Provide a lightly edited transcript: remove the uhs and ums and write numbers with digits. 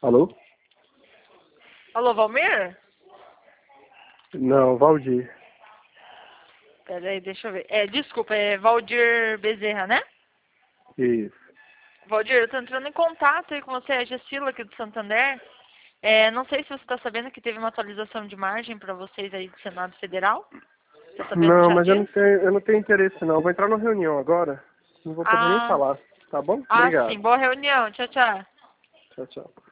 Alô? Alô, Valmir? Não, Valdir. Peraí, deixa eu ver. Desculpa, é Valdir Bezerra, né? Isso. Valdir, eu tô entrando em contato aí com você, é a Gessila aqui do Santander. Não sei se você está sabendo que teve uma atualização de margem para vocês aí do Senado Federal. Tá sabendo Não, já mas disso? eu não tenho interesse não. Vou entrar numa reunião agora. Não vou poder nem Ah, falar. Tá bom? Obrigado. sim. Boa reunião. Tchau, tchau. Tchau, tchau.